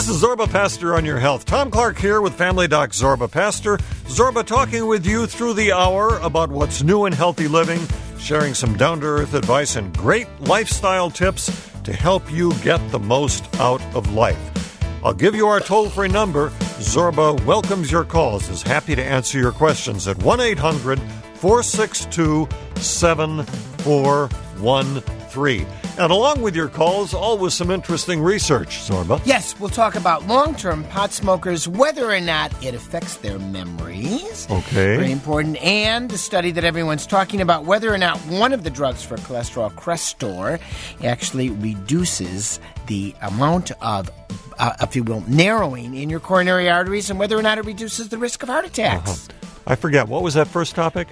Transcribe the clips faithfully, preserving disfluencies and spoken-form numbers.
is Zorba Pastor on Your Health. Tom Clark here with Family Doc Zorba Pastor. Zorba talking with you through the hour about what's new in healthy living, sharing some down-to-earth advice and great lifestyle tips to help you get the most out of life. I'll give you our toll-free number. Zorba welcomes your calls, is happy to answer your questions at one eight hundred four six two seven four one three. And along with your calls, always some interesting research, Zorba. Yes, we'll talk about long-term pot smokers, whether or not it affects their memories. Okay. Very important. And the study that everyone's talking about, whether or not one of the drugs for cholesterol, Crestor, actually reduces the amount of, uh, if you will, narrowing in your coronary arteries, and whether or not it reduces the risk of heart attacks. Uh-huh. I forget. What was that first topic?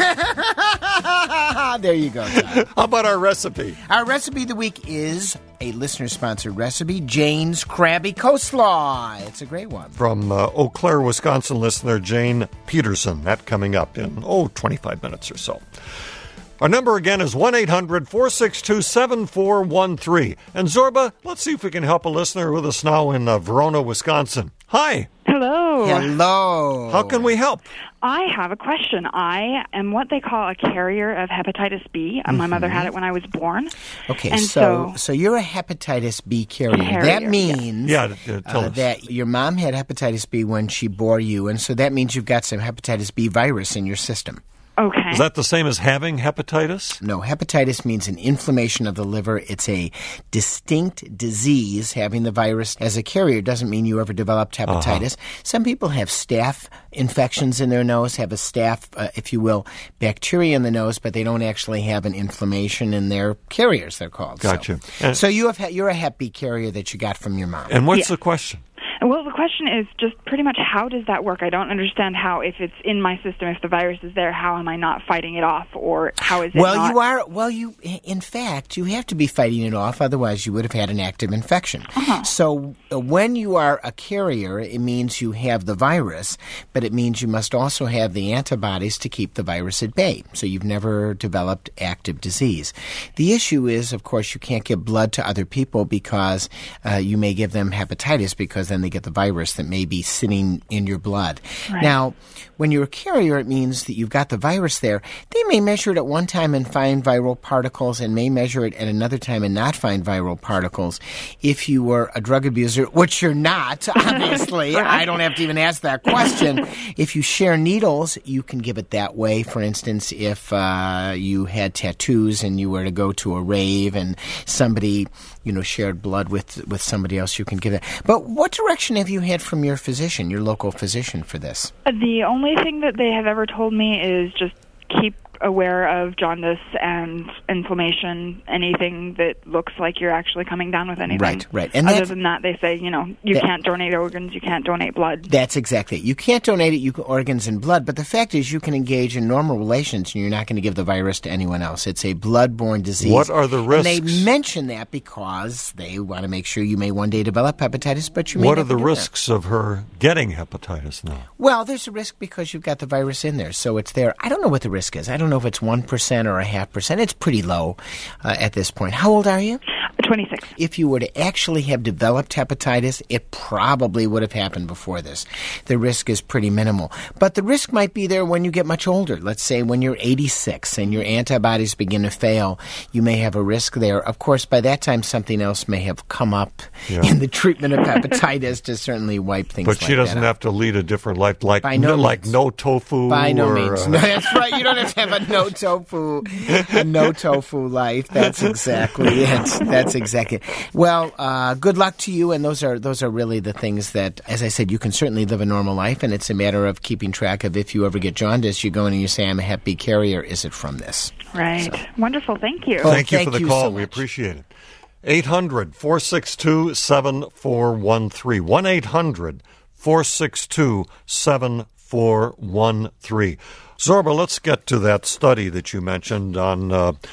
There you go, Tom. How about our recipe? Our recipe of the week is a listener-sponsored recipe, Jane's Krabby Coleslaw. It's a great one. From uh, Eau Claire, Wisconsin listener Jane Peterson. That coming up in, oh, twenty-five minutes or so. Our number again is one eight hundred four six two seven four one three. And Zorba, let's see if we can help a listener with us now in uh, Verona, Wisconsin. Hi. Hello. Hello. How can we help? I have a question. I am what they call a carrier of hepatitis B. Mm-hmm. My mother had it when I was born. Okay, and so, so so you're a hepatitis B carrier. carrier that means yeah. Yeah, tell uh, us. that your mom had hepatitis B when she bore you, and so that means you've got some hepatitis B virus in your system. Okay. Is that the same as having hepatitis? No, hepatitis means an inflammation of the liver. It's a distinct disease. Having the virus as a carrier doesn't mean you ever developed hepatitis. Uh-huh. Some people have staph infections in their nose, have a staph, uh, if you will, bacteria in the nose, but they don't actually have an inflammation in their carriers, they're called. Gotcha. So, And, so you have, you're a hep B carrier that you got from your mom. and what's Yeah. the question? Well, the question is just pretty much how does that work? I don't understand how, if it's in my system, if the virus is there, how am I not fighting it off, or how is it Well, not? you are. Well, you. In fact, you have to be fighting it off. Otherwise, you would have had an active infection. Uh-huh. So, uh, when you are a carrier, it means you have the virus, but it means you must also have the antibodies to keep the virus at bay. So, you've never developed active disease. The issue is, of course, you can't give blood to other people because uh, you may give them hepatitis because then they get the virus that may be sitting in your blood. Right. Now, when you're a carrier, it means that you've got the virus there. They may measure it at one time and find viral particles, and may measure it at another time and not find viral particles. If you were a drug abuser, which you're not, obviously, I don't have to even ask that question. If you share needles, you can give it that way. For instance, if uh, you had tattoos and you were to go to a rave and somebody, you know, shared blood with, with somebody else, you can give it. But what direction have you had from your physician, your local physician, for this? The only thing that they have ever told me is just keep aware of jaundice and inflammation, anything that looks like you're actually coming down with anything. Right, right. And other than that, they say, you know, you that, can't donate organs, you can't donate blood. That's exactly it. You can't donate it, you can, organs and blood, but the fact is you can engage in normal relations and you're not going to give the virus to anyone else. It's a blood-borne disease. What are the risks? And they mention that because they want to make sure you may one day develop hepatitis, but you may What are never the do risks that. of her getting hepatitis now? Well, there's a risk because you've got the virus in there, so it's there. I don't know what the risk is. I don't know if it's one percent or a half percent. It's pretty low uh, at this point. How old are you? twenty-six. If you were to actually have developed hepatitis, it probably would have happened before this. The risk is pretty minimal. But the risk might be there when you get much older. Let's say when you're eighty-six and your antibodies begin to fail, you may have a risk there. Of course, by that time, something else may have come up yeah. in the treatment of hepatitis to certainly wipe things But like that she doesn't out. have to lead a different life, like By no no, like means. no tofu. By no or, means. Uh, No, that's right. You don't have to have a no tofu, a no tofu life. That's exactly it. That's exactly it. Well, uh, good luck to you. And those are those are really the things that, as I said, you can certainly live a normal life. And it's a matter of keeping track of if you ever get jaundice, you go in and you say, I'm a hep B carrier. Is it from this? Right. So. Wonderful. Thank you. Oh, Thank you thank for the you call. so we much. appreciate it. eight hundred four six two seven four one three. one eight hundred four six two seven four one three. Zorba, let's get to that study that you mentioned on uh,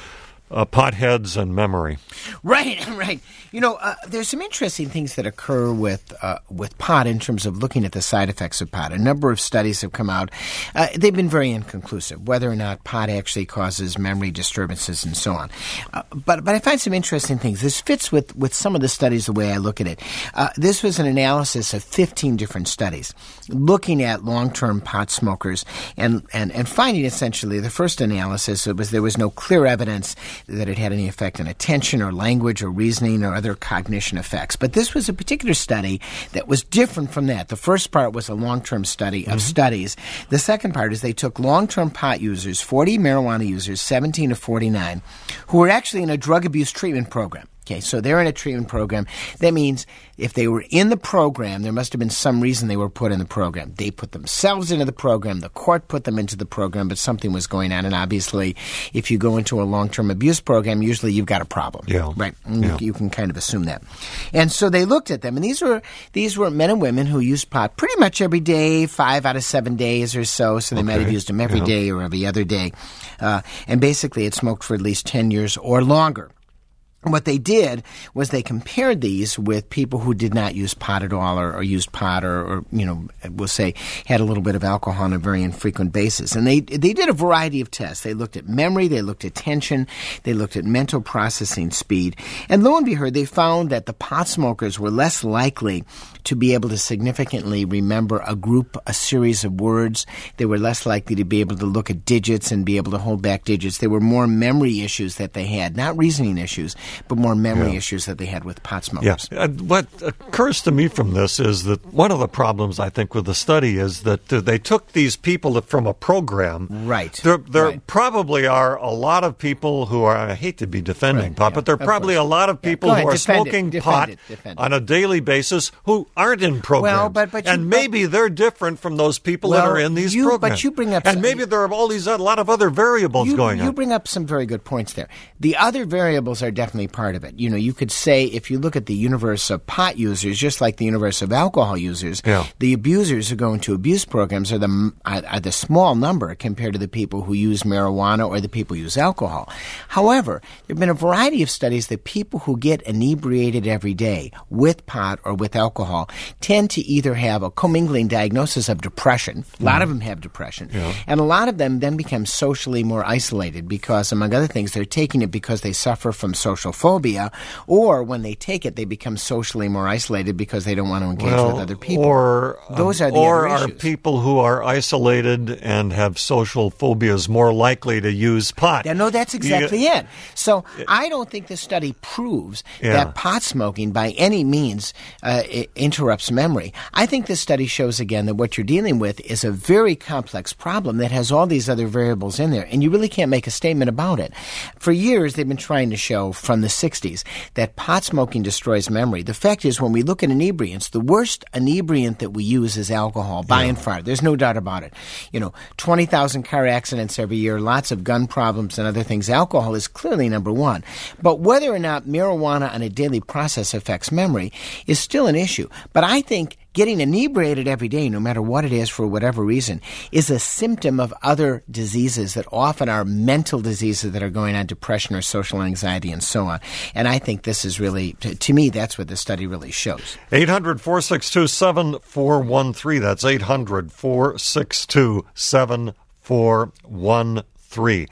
uh, potheads and memory. Right, right. You know, uh, there's some interesting things that occur with uh, with pot in terms of looking at the side effects of pot. A number of studies have come out. Uh, they've been very inconclusive, whether or not pot actually causes memory disturbances and so on. Uh, but but I find some interesting things. This fits with, with some of the studies the way I look at it. Uh, this was an analysis of fifteen different studies looking at long-term pot smokers and, and, and finding essentially the first analysis it was there was no clear evidence that it had any effect on attention or language or reasoning or other cognition effects. But this was a particular study that was different from that. The first part was a long-term study of mm-hmm. studies. The second part is they took long-term pot users, forty marijuana users, seventeen to forty-nine, who were actually in a drug abuse treatment program. Okay, so they're in a treatment program. That means if they were in the program, there must have been some reason they were put in the program. They put themselves into the program. The court put them into the program, but something was going on. And obviously, if you go into a long-term abuse program, usually you've got a problem. Yeah. Right? Yeah. You can kind of assume that. And so they looked at them, and these were these were men and women who used pot pretty much every day, five out of seven days or so. So they okay. might have used them every yeah. day or every other day. Uh, and basically, it smoked for at least ten years or longer. What they did was they compared these with people who did not use pot at all or, or used pot or, or, you know, we'll say had a little bit of alcohol on a very infrequent basis. And they they did a variety of tests. They looked at memory, they looked at attention, they looked at mental processing speed. And lo and behold, they found that the pot smokers were less likely to be able to significantly remember a group, a series of words. They were less likely to be able to look at digits and be able to hold back digits. There were more memory issues that they had, not reasoning issues, but more memory yeah. issues that they had with pot smokers. Yeah. Uh, what occurs to me from this is that one of the problems, I think, with the study is that uh, they took these people from a program. Right. There, there right. probably are a lot of people who are, I hate to be defending right. pot, yeah. but there are of probably course. a lot of people yeah. who ahead, are defend smoking it. Defend pot it. Defend on it. a daily basis who aren't in programs. Well, but, but you, and maybe but, they're different from those people well, that are in these you, programs. But you bring up and some, maybe there are all these a lot of other variables you, going you on. You bring up some very good points there. The other variables are definitely part of it. You know, you could say if you look at the universe of pot users, just like the universe of alcohol users, yeah. the abusers who go into abuse programs are the are, are the small number compared to the people who use marijuana or the people who use alcohol. However, there have been a variety of studies that people who get inebriated every day with pot or with alcohol tend to either have a commingling diagnosis of depression. A lot mm. of them have depression. Yeah. And a lot of them then become socially more isolated because, among other things, they're taking it because they suffer from social phobia, or when they take it, they become socially more isolated because they don't want to engage well, with other people. Or, Those are the or other are issues. people who are isolated and have social phobias more likely to use pot? Yeah, no, that's exactly you, it. So I don't think the study proves yeah. that pot smoking by any means uh, interrupts memory. I think this study shows again that what you're dealing with is a very complex problem that has all these other variables in there, and you really can't make a statement about it. For years, they've been trying to show from the sixties that pot smoking destroys memory. The fact is, when we look at inebriants, the worst inebriant that we use is alcohol, by yeah. and far. There's no doubt about it. You know, twenty thousand car accidents every year, lots of gun problems and other things. Alcohol is clearly number one. But whether or not marijuana on a daily process affects memory is still an issue. But I think getting inebriated every day, no matter what it is for whatever reason, is a symptom of other diseases that often are mental diseases that are going on, depression or social anxiety and so on. And I think this is really, to, to me, that's what the study really shows. eight hundred, four six two, seven four one three. That's eight hundred, four six two, seven four one three.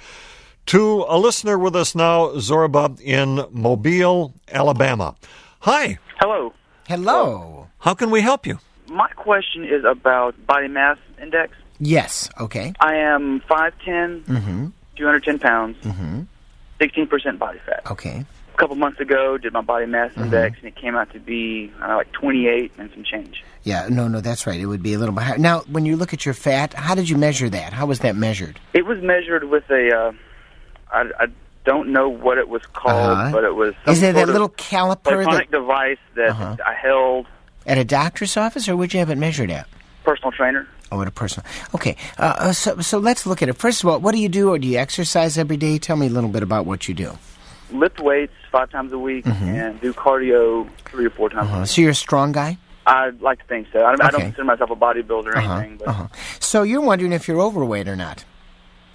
To a listener with us now, Zorba in Mobile, Alabama. Hi. Hello. Hello. How can we help you? My question is about body mass index. Yes. Okay. I am five ten, Mm-hmm. two hundred ten pounds, Mm-hmm. sixteen percent body fat. Okay. A couple months ago, did my body mass index, and it came out to be I don't know, like twenty-eight and some change. Yeah, no, no, that's right. It would be a little bit higher. Now, when you look at your fat, how did you measure that? How was that measured? It was measured with a, uh, I, I don't know what it was called, Uh-huh. but it was some Is it sort that of little caliper electronic that, device that Uh-huh. I held. at a doctor's office, or would you have it measured at? Personal trainer. Oh, at a personal. Okay, uh, so so let's look at it. First of all, what do you do, or do you exercise every day? Tell me a little bit about what you do. Lift weights five times a week Mm-hmm. and do cardio three or four times a Uh-huh. week. So you're a strong guy? I'd like to think so. I, I don't Okay. consider myself a bodybuilder or Uh-huh. anything, but Uh-huh. So you're wondering if you're overweight or not?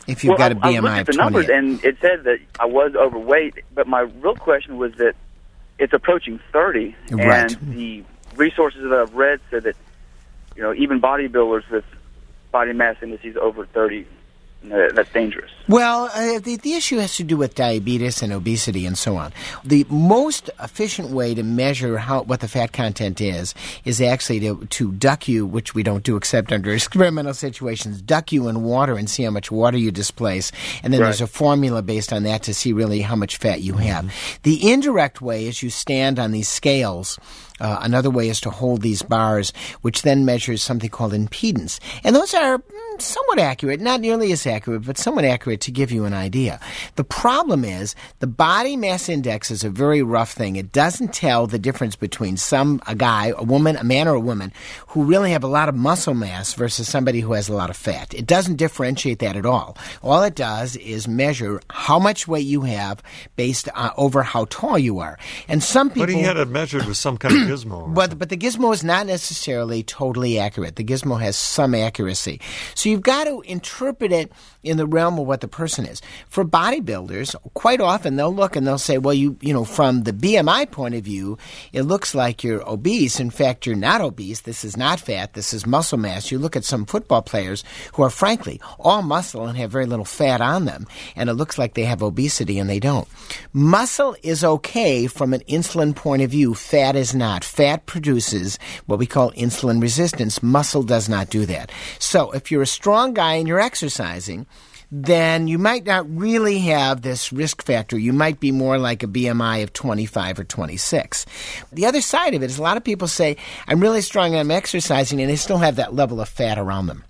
if you've well, got a I, B M I I of looked at the numbers, twenty-eight. and it said that I was overweight, but my real question was that it's approaching thirty, Right. and the resources that I've read said that, you know, even bodybuilders with body mass indices over thirty, you know, that's dangerous. Well, uh, the, the issue has to do with diabetes and obesity and so on. The most efficient way to measure how what the fat content is is actually to, to duck you, which we don't do except under experimental situations, duck you in water and see how much water you displace. And then Right. there's a formula based on that to see really how much fat you have. The indirect way is you stand on these scales. Uh, another way is to hold these bars, which then measures something called impedance. And those are mm, somewhat accurate, not nearly as accurate, but somewhat accurate to give you an idea. The problem is the body mass index is a very rough thing. It doesn't tell the difference between some a guy, a woman, a man or a woman who really have a lot of muscle mass versus somebody who has a lot of fat. It doesn't differentiate that at all. All it does is measure how much weight you have based on, over how tall you are. And some people... But he had it measured with some kind of gizmo. But, but the gizmo is not necessarily totally accurate. The gizmo has some accuracy. So you've got to interpret it in the realm of what the person is. For bodybuilders, quite often they'll look and they'll say, well, you you know, from the B M I point of view, it looks like you're obese. In fact, you're not obese. This is not fat. This is muscle mass. You look at some football players who are, frankly, all muscle and have very little fat on them, and it looks like they have obesity, and they don't. Muscle is okay from an insulin point of view. Fat is not. Fat produces what we call insulin resistance. Muscle does not do that. So if you're a strong guy and you're exercising, then you might not really have this risk factor. You might be more like a B M I of twenty-five or twenty-six. The other side of it is a lot of people say, I'm really strong and I'm exercising, and they still have that level of fat around them.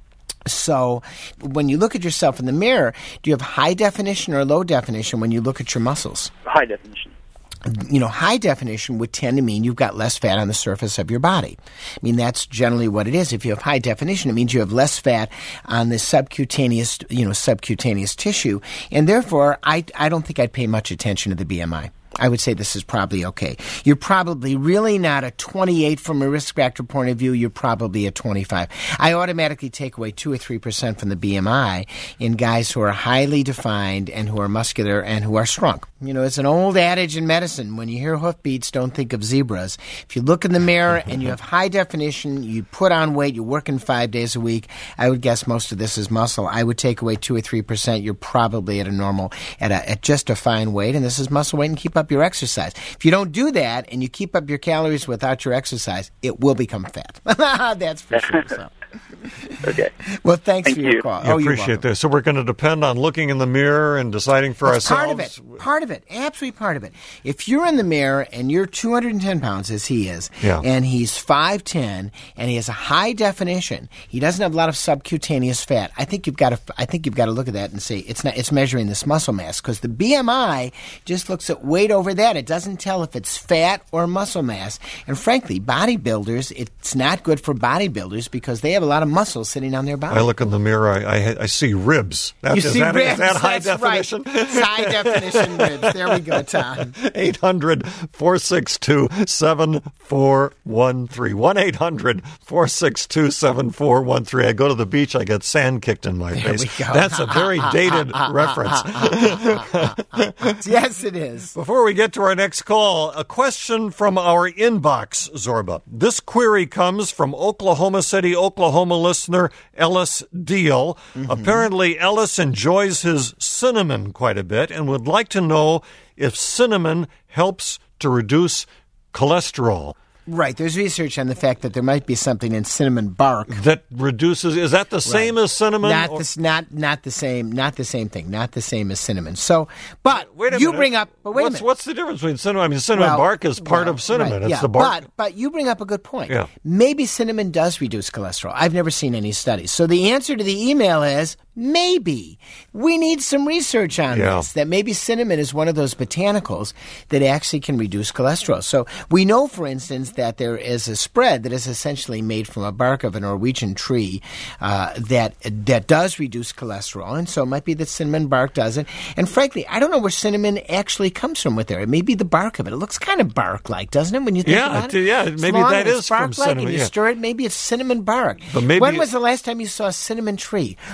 So when you look at yourself in the mirror, do you have high definition or low definition when you look at your muscles? High definition. You know, high definition would tend to mean you've got less fat on the surface of your body. I mean, that's generally what it is. If you have high definition, it means you have less fat on the subcutaneous, you know, subcutaneous tissue. And therefore, I, I don't think I'd pay much attention to the B M I. I would say this is probably okay. You're probably really not a twenty-eight from a risk factor point of view. You're probably a twenty-five. I automatically take away two or three percent from the B M I in guys who are highly defined and who are muscular and who are strong. You know, it's an old adage in medicine. When you hear hoofbeats, don't think of zebras. If you look in the mirror and you have high definition, you put on weight, you're working five days a week, I would guess most of this is muscle. I would take away two or three percent. You're probably at a normal, at, a, at just a fine weight, and this is muscle weight, and keep up your exercise. If you don't do that and you keep up your calories without your exercise, it will become fat. That's for sure. So. Okay. Well, thanks Thank for your you. call. I oh, you're appreciate welcome. this. So we're going to depend on looking in the mirror and deciding for That's ourselves. part of it. Part of it. Absolutely part of it. If you're in the mirror and you're two hundred ten pounds, as he is, Yeah. and he's five ten, and he has a high definition, he doesn't have a lot of subcutaneous fat, I think you've got to. I think you've got to look at that and say it's not. It's measuring this muscle mass, because the B M I just looks at weight over that. It doesn't tell if it's fat or muscle mass. And frankly, bodybuilders, it's not good for bodybuilders because they have a lot of muscle sitting on their body. I look in the mirror, I, I, I see ribs. That, You is see that, ribs. Is that high That's definition? Right. It's high definition ribs. There we go, Tom. eight hundred, four six two, seven four one three. one eight hundred, four six two, seven four one three. I go to the beach, I get sand kicked in my There face. we go. That's a very dated reference. Yes, it is. Before we get to our next call, a question from our inbox, Zorba. This query comes from Oklahoma City, Oklahoma listener Ellis Deal. Mm-hmm. Apparently, Ellis enjoys his cinnamon quite a bit and would like to know if cinnamon helps to reduce cholesterol. Right. There's research on the fact that there might be something in cinnamon bark That reduces, is that the same Right. as cinnamon? Not or- this, not not the same, not the same thing, not the same as cinnamon. So, but Wait a you minute. bring up, but wait what's, a minute. What's the difference between cinnamon? I mean, cinnamon Well, bark is part well, of cinnamon. right, It's yeah, the bark. But, but you bring up a good point. Yeah. Maybe cinnamon does reduce cholesterol. I've never seen any studies. So the answer to the email is maybe. We need some research on Yeah. this, that maybe cinnamon is one of those botanicals that actually can reduce cholesterol. So we know, for instance, that there is a spread that is essentially made from a bark of a Norwegian tree uh, that that does reduce cholesterol. And so it might be that cinnamon bark does it. And frankly, I don't know where cinnamon actually comes from with there. It may be the bark of it. It looks kind of bark-like, doesn't it, when you think Yeah, about it- it? yeah, It's maybe long that and it's is from bark-like, cinnamon, and you yeah. stir it, maybe it's cinnamon bark. But maybe- when was the last time you saw a cinnamon tree? What is a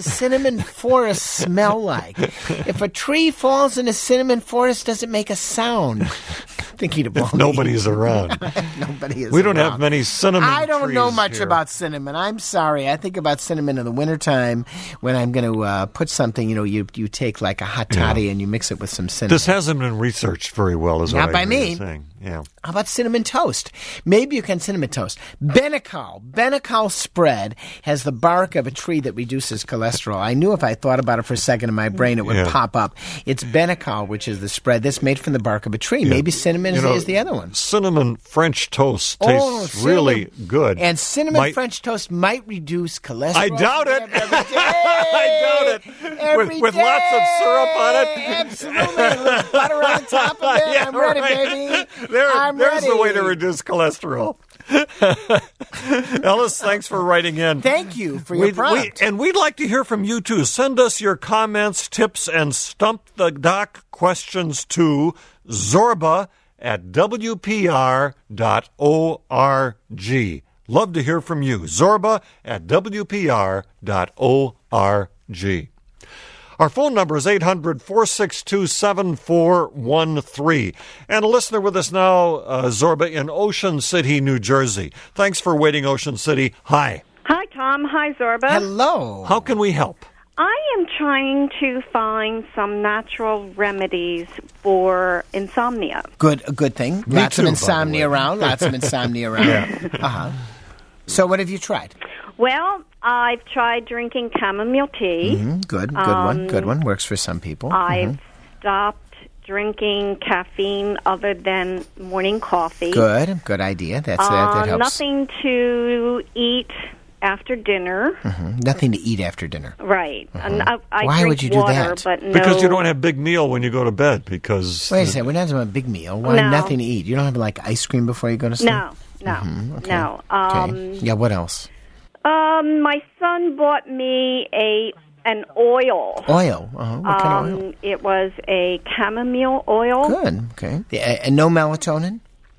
a cinnamon forest smell like? If a tree falls in a cinnamon forest, does it make a sound? Thinking of if nobody's around. Nobody is We don't around. have many cinnamon I don't trees know much here. about cinnamon. I'm sorry. I think about cinnamon in the wintertime when I'm going to uh, put something, you know, you you take like a hot toddy and you mix it with some cinnamon. This hasn't been researched very well, is Not what by I hear me. you saying. Yeah. How about cinnamon toast? Maybe you can cinnamon toast. Benecol. Benecol spread has the bark of a tree that reduces cholesterol. I knew if I thought about it for a second in my brain, it would Yeah. pop up. It's Benecol, which is the spread that's made from the bark of a tree. Maybe cinnamon You is, know, is the other one. Cinnamon French toast tastes Oh, cinnamon. really good. And cinnamon Might- French toast might reduce cholesterol. I doubt it. Every day. I doubt it. Every With- with lots of syrup on it. Absolutely. A little butter on top of it. Yeah, I'm ready, right. baby. There, I'm there's ready. the way to reduce cholesterol. Ellis, thanks for writing in. Thank you for your We- prompt. we- and we'd like to hear from you, too. Send us your comments, tips, and Stump the Doc questions to Zorba at W P R dot org. Love to hear from you. Zorba at W P R dot org. Our phone number is eight hundred, four six two, seven four one three. And a listener with us now, uh, Zorba, in Ocean City, New Jersey. Thanks for waiting, Ocean City. Hi. Hi, Tom. Hi, Zorba. Hello. How can we help? I am trying to find some natural remedies for insomnia. Good, a good thing. Me Lots too, of by the insomnia way. around. Lots of insomnia around. Uh-huh. So what have you tried? Well, I've tried drinking chamomile tea. Mm, good, good one. Good one. Works for some people. I've stopped drinking caffeine other than morning coffee. Good, good idea. That's that. Uh, That helps. nothing to eat after dinner. Mhm. Nothing to eat after dinner. Right. And I, I Why drink would you do water, that? But no. Because you don't have big meal when you go to bed. Because Wait a second. We're not having a big meal. Why No. nothing to eat? You don't have like ice cream before you go to sleep? No, no, Okay. no. Okay. Um, Yeah. What else? Um, my son bought me a an oil. Oil. Uh-huh. What kind of oil? Um, it was a chamomile oil. Good. Okay. Yeah, and no melatonin?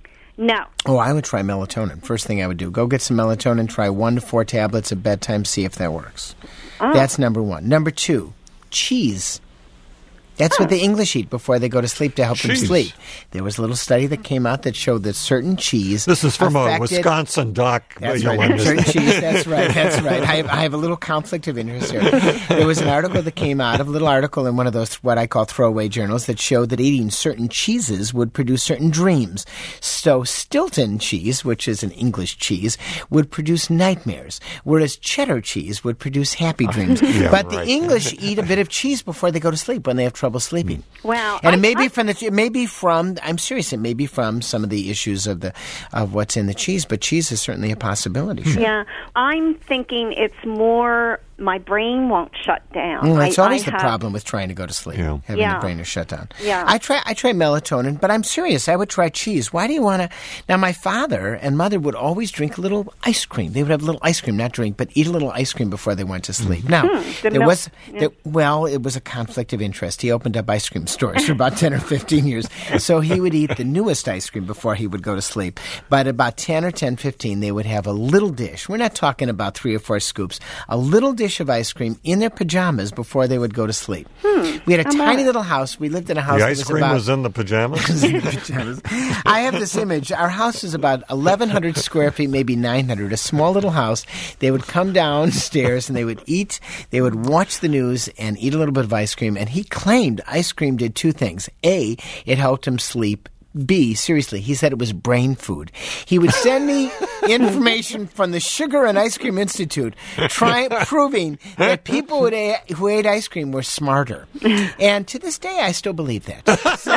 No. Oh, I would try melatonin. First thing I would do, go get some melatonin, try one to four tablets at bedtime, see if that works. Oh. That's number one. Number two, cheese. That's what the English eat before they go to sleep to help them Cheese. sleep. There was a little study that came out that showed that certain cheese. this is from a affected- Wisconsin doc. That's you'll right. understand. Certain cheese. That's right. That's right. I have, I have a little conflict of interest here. There was an article that came out, a little article in one of those what I call throwaway journals that showed that eating certain cheeses would produce certain dreams. So Stilton cheese, which is an English cheese, would produce nightmares, whereas cheddar cheese would produce happy dreams. Yeah, but the right. English eat a bit of cheese before they go to sleep when they have trouble sleeping. Wow. And I- it may be I- from the it may be from I'm serious, it may be from some of the issues of the of what's in the cheese, but cheese is certainly a possibility. Sure. Yeah, I'm thinking it's more my brain won't shut down. Mm, that's I, always I the have- problem with trying to go to sleep, Yeah. having Yeah. the brain is shut down. Yeah. I try I try melatonin, but I'm serious. I would try cheese. Why do you want to? Now, my father and mother would always drink a little ice cream. They would have a little ice cream, not drink, but eat a little ice cream before they went to sleep. Now, Hmm, the there milk- was yeah. there, well, it was a conflict of interest. He opened up ice cream stores for about ten or fifteen years, so he would eat the newest ice cream before he would go to sleep. But about ten or ten fifteen, they would have a little dish. We're not talking about three or four scoops. A little dish of ice cream in their pajamas before they would go to sleep. Hmm. We had a tiny little house. We lived in a house The that ice was cream about was in the pajamas? in the pajamas. I have this image. Our house is about eleven hundred square feet, maybe nine hundred, a small little house. They would come downstairs and they would eat, they would watch the news and eat a little bit of ice cream. And he claimed ice cream did two things. A, it helped him sleep. B, seriously, he said it was brain food. He would send me information from the Sugar and Ice Cream Institute try, proving that people who ate, who ate ice cream were smarter. And to this day, I still believe that. So,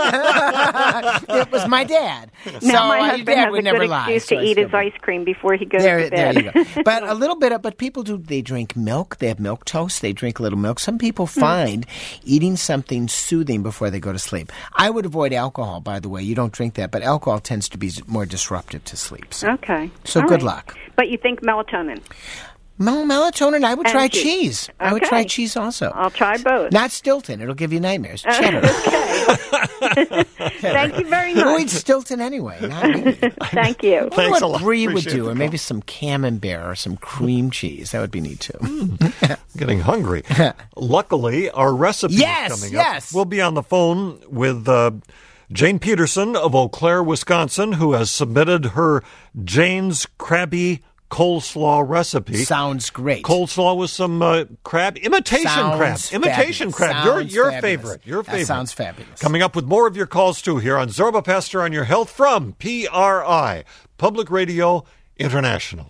it was my dad. So Now my my husband dad has would a never good lie. excuse so to I eat still his believe- ice cream before he goes there, to bed. there you go. But a little bit of, but people do, they drink milk, they have milk toast, they drink a little milk. Some people find eating something soothing before they go to sleep. I would avoid alcohol, by the way. You don't drink that, but alcohol tends to be more disruptive to sleep. So, Okay. so All good right. luck. But you think melatonin? Mel- melatonin, I would And try cheese. cheese. I would Okay. try cheese also. I'll try both. Not Stilton. It'll give you nightmares. Cheddar. Okay. Thank you very much. Who eats Stilton anyway? Not me. Thank you. I wonder Thanks a what lot. Brie would Appreciate do, the or maybe some camembert or some cream cheese. That would be neat too. Getting hungry. Luckily, our recipe Yes, is coming yes. up. We'll be on the phone with uh, Jane Peterson of Eau Claire, Wisconsin, who has submitted her Jane's Krabby Coleslaw recipe. Sounds great. Coleslaw with some uh, crab, imitation Sounds crab, imitation fabulous. crab. Your Sounds your fabulous. favorite. Your That favorite. sounds fabulous. Coming up with more of your calls too here on Zorba Pastor on Your Health from P R I, Public Radio International.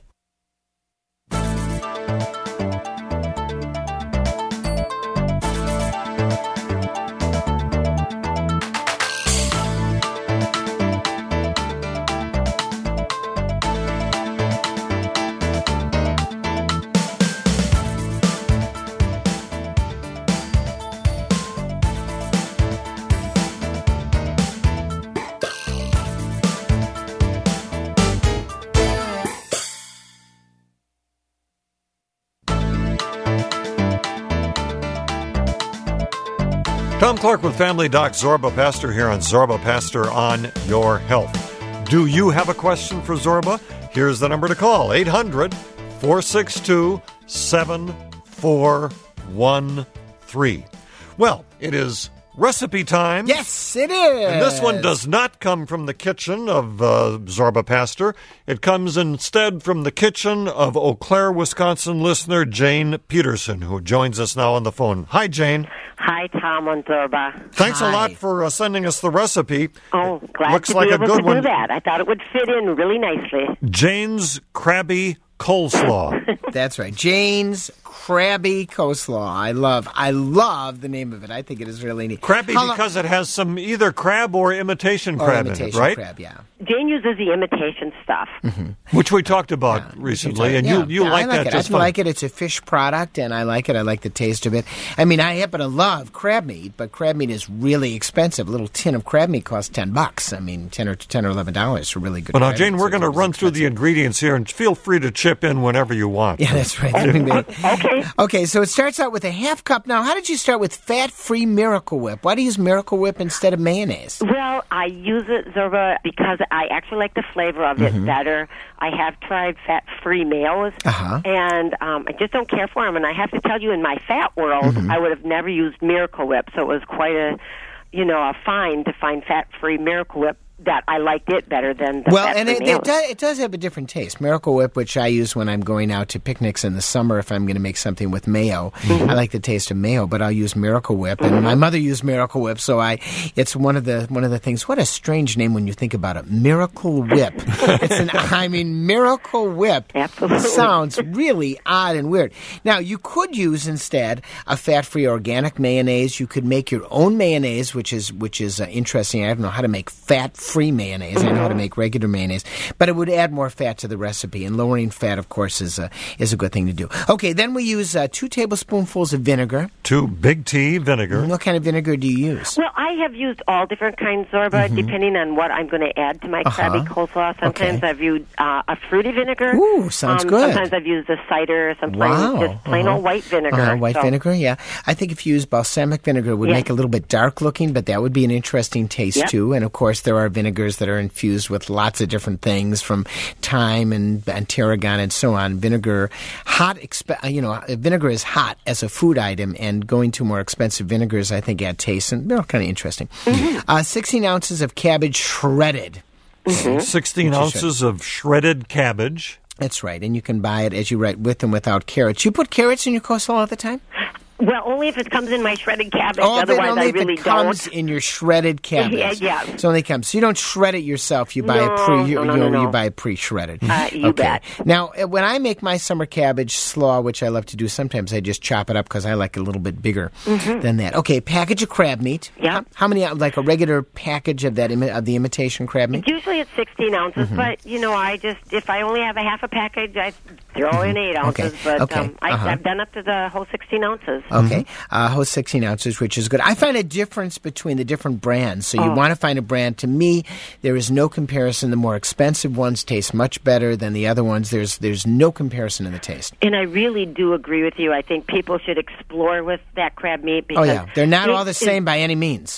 Tom Clark with Family Doc Zorba Pastor here on Zorba Pastor on Your Health. Do you have a question for Zorba? Here's the number to call, eight hundred, four six two, seven four one three. Well, it is recipe time. Yes, it is. And this one does not come from the kitchen of uh, Zorba Pastor. It comes instead from the kitchen of Eau Claire, Wisconsin listener Jane Peterson, who joins us now on the phone. Hi, Jane. Hi, Tom on Zorba. Thanks Hi. a lot for uh, sending us the recipe. Oh, glad Looks to like be a able good to one. do that. I thought it would fit in really nicely. Jane's Krabby Coleslaw. That's right. Jane's Krabby Coleslaw. I love, I love the name of it. I think it is really neat. Krabby How lo- because it has some either crab or imitation or crab imitation in it, right? crab, yeah. Jane uses the imitation stuff. Which we talked about recently, and Yeah, you, you yeah, like I like that it. just I fine. like it. It's a fish product, and I like it. I like the taste of it. I mean, I happen to love crab meat, but crab meat is really expensive. A little tin of crab meat costs ten bucks. I mean, ten or ten or eleven dollars for really good. Well, now, crab Jane, meat, we're so going to it's run through the expensive. ingredients here, and feel free to chip in whenever you want. Yeah, that's right. I mean, Okay. Okay, so it starts out with a half cup. Now, how did you start with fat-free Miracle Whip? Why do you use Miracle Whip instead of mayonnaise? Well, I use it, Zorba, because I actually like the flavor of it better. I have tried fat-free males, Uh-huh. and um, I just don't care for them. And I have to tell you, in my fat world, I would have never used Miracle Whip, so it was quite a, you know, a find to find fat-free Miracle Whip that I liked it better than the Well, fat-free and it, males. it, does, it does have a different taste. Miracle Whip, which I use when I'm going out to picnics in the summer if I'm going to make something with mayo. I like the taste of mayo, but I'll use Miracle Whip. And my mother used Miracle Whip, so I it's one of the one of the things. What a strange name when you think about it. Miracle Whip. It's an I mean Miracle Whip. Absolutely. Sounds really odd and weird. Now, you could use instead a fat-free organic mayonnaise. You could make your own mayonnaise, which is which is uh, interesting. I don't know how to make fat-free mayonnaise. I know how to make regular mayonnaise, but it would add more fat to the recipe, and lowering fat, of course, is a, is a good thing to do. Okay, then we use uh, two tablespoonfuls of vinegar. Two big T vinegar. What kind of vinegar do you use? Well, I have used all different kinds, Zorba, depending on what I'm going to add to my Uh-huh. Krabby Coleslaw. Sometimes Okay. I've used uh, a fruity vinegar. Ooh, sounds um, good. Sometimes I've used a cider, some plain, Wow. just plain Uh-huh. old white vinegar. Uh, white So- vinegar, yeah. I think if you use balsamic vinegar, it would Yeah. make it a little bit dark looking, but that would be an interesting taste Yep. too. And of course, there are vinegars that are infused with lots of different things, from thyme and, and tarragon and so on. Vinegar, hot, exp- you know, vinegar is hot as a food item, and going to more expensive vinegars, I think, add taste, and they're kind of interesting. Mm-hmm. Uh, sixteen ounces of cabbage shredded. sixteen ounces of shredded cabbage. That's right, and you can buy it as you write with and without carrots. You put carrots in your coleslaw all the time? Well, only if it comes in my shredded cabbage. Oh, if it, Otherwise, only I if really it comes don't. in your shredded cabbage. Yeah, yeah. It's only comes. So you don't shred it yourself. You buy No, it pre. You, no, no, you, no, no. you buy it pre-shredded. Uh, you okay. bet. Now, uh, when I make my summer cabbage slaw, which I love to do, sometimes I just chop it up because I like it a little bit bigger than that. Okay, package of crab meat. Mm-hmm. Yeah. How, how many? uh, Like a regular package of that imi- of the imitation crab meat. Usually it's sixteen ounces, Mm-hmm. but, you know, I just, if I only have a half a package, I throw in eight ounces. Okay, But okay, um, I, uh-huh. I've done up to the whole sixteen ounces. Okay, uh, whole sixteen ounces, which is good. I find a difference between the different brands. So you Oh. want to find a brand. To me, there is no comparison. The more expensive ones taste much better than the other ones. There's there's no comparison in the taste. And I really do agree with you. I think people should explore with that crab meat Oh because yeah, they're not it all the is same by any means.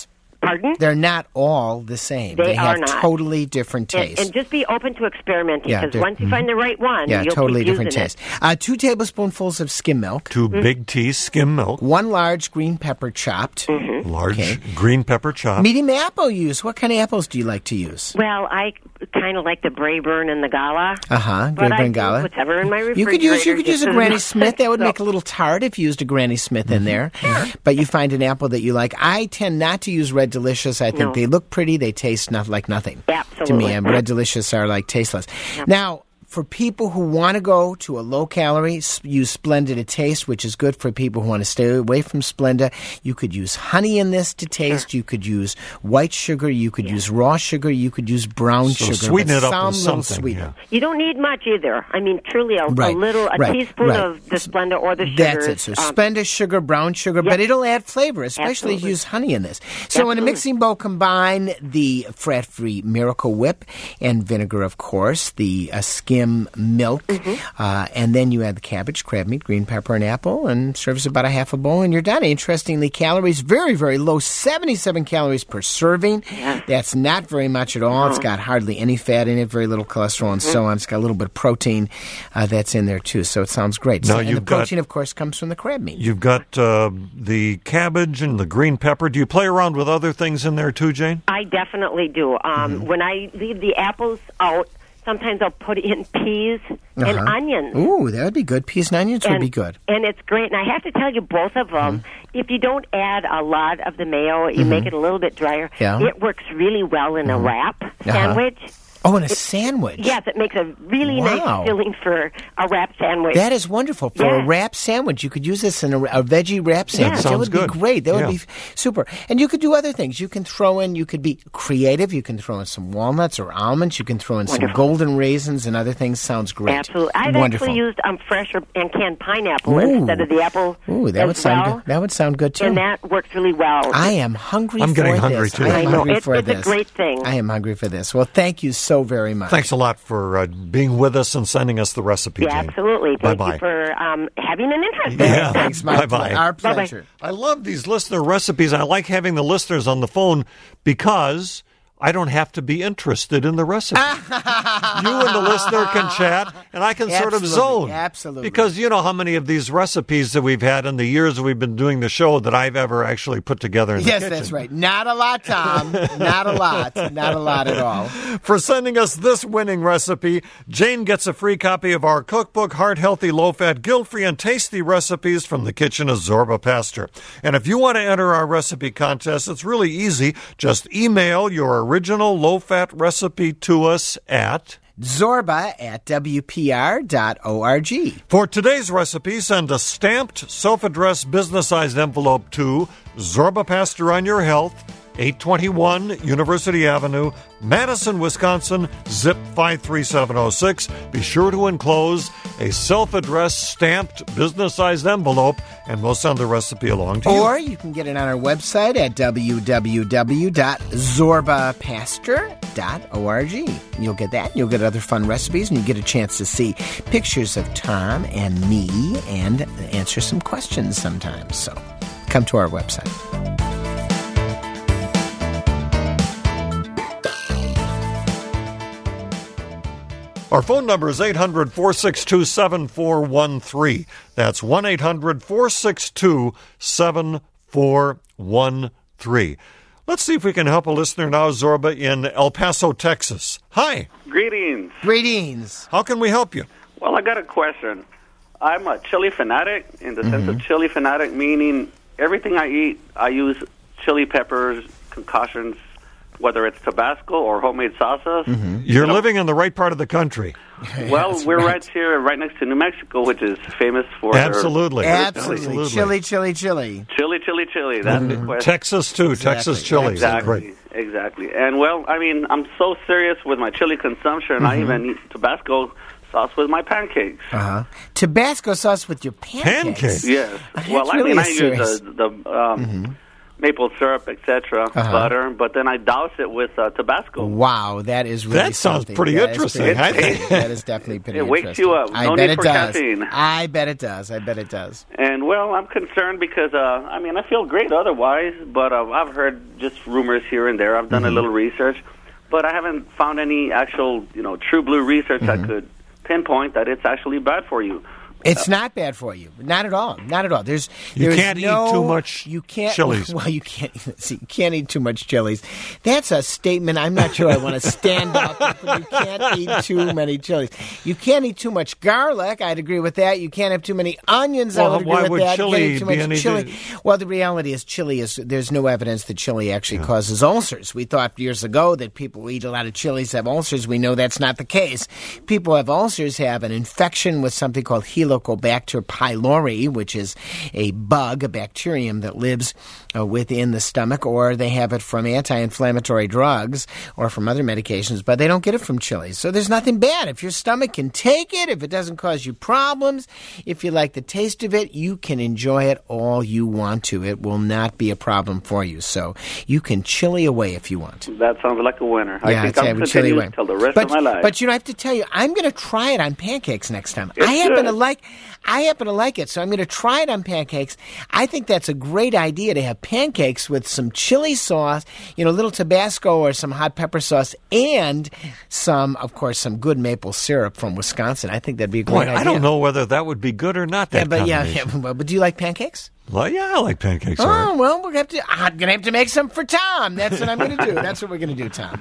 Pardon? They're not all the same. They have are not. totally different And, tastes. and just be open to experimenting, Yeah, because they're- once you find the right one, yeah, you'll totally keep different using taste. Uh, two tablespoonfuls of skim milk. Two big teas skim milk, One large green pepper chopped. Mm-hmm. large Okay. green pepper chop. Medium apple use. What kind of apples do you like to use? it. Well, I kind of like the Brayburn and the Gala. Uh huh. But I Green do Gala. whatever in my refrigerator. You could use you could just use a as Granny much. Smith. That would So- make a little tart if you used a Granny Smith in there. But you find an apple that you like. I tend not to use Red Delicious. I think No. they look pretty. They taste not like nothing. Absolutely. To me, and Red Delicious are like tasteless. Now, for people who want to go to a low calorie, s- use Splenda to taste, which is good for people who want to stay away from Splenda. You could use honey in this to taste. You could use white sugar. You could use raw sugar. You could use brown So sugar. sweeten but it up some with little something. sweetener. Yeah. You don't need much either. I mean, truly, a, Right, a little, a right, teaspoon right. of the Splenda or the sugar. That's it. So Splenda, sugar, brown sugar, but Yep. it'll add flavor, especially if you Absolutely. use honey in this. So in a Absolutely. mixing bowl, combine the fat-free Miracle Whip and vinegar, of course, the uh, skim milk, Mm-hmm. uh, and then you add the cabbage, crab meat, green pepper, and apple, and serves about a half a bowl, and you're done. Interestingly, calories very, very low, seventy-seven calories per serving. Yeah. That's not very much at all. It's got hardly any fat in it, very little cholesterol, and so on. It's got a little bit of protein uh, that's in there too. So it sounds great. Now So, and the you've got- protein, of course, comes from the crab meat. You've got uh, the cabbage and the green pepper. Do you play around with other things in there too, Jane? I definitely do. Um, Mm-hmm. When I leave the apples out, sometimes I'll put in peas and Uh-huh. onions. Ooh, that would be good. Peas and onions would and, be good. And it's great. And I have to tell you, both of them, Mm-hmm. if you don't add a lot of the mayo, you make it a little bit drier, Yeah. it works really well in a wrap sandwich. Oh, and a sandwich. Yes, it makes a really Wow. nice filling for a wrap sandwich. That is wonderful. For a Yeah. wrap sandwich, you could use this in a, a veggie wrap sandwich. That Sounds would good. be great. That Yeah. would be f- super. And you could do other things. You can throw in, you could be creative. You can throw in some walnuts or almonds. You can throw in some Wonderful. golden raisins and other things. Sounds great. Absolutely. I've Wonderful. actually used um, fresh or, and canned pineapple Ooh. instead of the apple Ooh, that as would sound well. good. That would sound good too. And that works really well. I am hungry I'm for getting this. hungry, too. I am I know. hungry It- for it's a this. great thing. I am hungry for this. Well, thank you so very much. Thanks a lot for uh, being with us and sending us the recipe, Yeah, Jane. absolutely. Thank Bye-bye. you for um, having an interest. Yeah. Thanks, my Bye-bye. Our Bye-bye. pleasure. I love these listener recipes. I like having the listeners on the phone because I don't have to be interested in the recipe. You and the listener can chat, and I can sort of Absolutely, zone. absolutely. Because you know how many of these recipes that we've had in the years we've been doing the show that I've ever actually put together in the Yes, kitchen. that's right. Not a lot, Tom. Not a lot. Not a lot at all. For sending us this winning recipe, Jane gets a free copy of our cookbook, Heart Healthy, Low Fat, Guilt-Free, and Tasty Recipes from the Kitchen of Zorba Pastor. And if you want to enter our recipe contest, it's really easy. Just email your original low-fat recipe to us at Zorba at W P R dot org. For today's recipe, send a stamped, self-addressed, business-sized envelope to Zorba Pastor on Your Health, eight twenty-one University Avenue, Madison, Wisconsin, zip five three seven oh six. Be sure to enclose a self-addressed, stamped, business-sized envelope, and we'll send the recipe along to you. Or you can get it on our website at w w w dot zorba pastor dot org. You'll get that. You'll get other fun recipes, and you get a chance to see pictures of Tom and me and answer some questions sometimes. So come to our website. Our phone number is eight hundred, four six two, seven four one three. That's one eight hundred, four six two, seven four one three. Let's see if we can help a listener now, Zorba, in El Paso, Texas. Hi. Greetings. Greetings. How can we help you? Well, I got a question. I'm a chili fanatic in the sense of chili fanatic, meaning everything I eat, I use chili peppers, concoctions, whether it's Tabasco or homemade salsas. You're You know- living in the right part of the country. Well, That's we're right. right here, right next to New Mexico, which is famous for Absolutely. Absolutely. Chili, chili, chili. their chili, chili, chili. That's the question. Texas, too. Texas chili. Exactly, Great. exactly. And, well, I mean, I'm so serious with my chili consumption, I even eat Tabasco sauce with my pancakes. Uh-huh. Tabasco sauce with your pancakes. Pancakes? Yes. That's Well, I really mean, I serious. use the, the um, maple syrup, et cetera, Uh-huh. butter, but then I douse it with uh, Tabasco. Wow, that is really That sounds something. pretty That is interesting, pretty I interesting. think. That is definitely pretty It wakes interesting. you up. I No bet need it for does. caffeine. I bet it does. I bet it does. And, well, I'm concerned because, uh, I mean, I feel great otherwise, but uh, I've heard just rumors here and there. I've done Mm-hmm. a little research, but I haven't found any actual, you know, true blue research Mm-hmm. that could pinpoint that it's actually bad for you. It's not bad for you. Not at all. Not at all. There's You there's can't eat no, too much you can't, chilies. Well, you can't. See, you can't eat too much chilies. That's a statement. I'm not sure I want to stand up. But you can't eat too many chilies. You can't eat too much garlic. I'd agree with that. You can't have too many onions. Well, I would agree why with would that. You can't chili eat too be much any chili. good? Well, the reality is, chili is. There's no evidence that chili actually causes ulcers. We thought years ago that people who eat a lot of chilies have ulcers. We know that's not the case. People who have ulcers have an infection with something called Helicobacter pylori, which is a bug, a bacterium that lives uh, within the stomach, or they have it from anti-inflammatory drugs or from other medications, but they don't get it from chilies. So there's nothing bad. If your stomach can take it, if it doesn't cause you problems, if you like the taste of it, you can enjoy it all you want to. It will not be a problem for you. So you can chili away if you want. That sounds like a winner. I Yeah, think I'd say I'll I would chili continue away. until the rest but, of my life. But you know, I have to tell you, I'm going to try it on pancakes next time. It's I happen good. to like, I happen to like it, so I'm going to try it on pancakes. I think that's a great idea to have pancakes with some chili sauce, you know, a little Tabasco or some hot pepper sauce, and some, of course, some good maple syrup from Wisconsin. I think that'd be a great Boy, idea. I don't know whether that would be good or not. That Yeah, but yeah, combination. yeah, but do you like pancakes? Well, yeah, I like pancakes. all Oh right. well, we're gonna have to. I'm gonna have to make some for Tom. That's what I'm gonna do. That's what we're gonna do, Tom.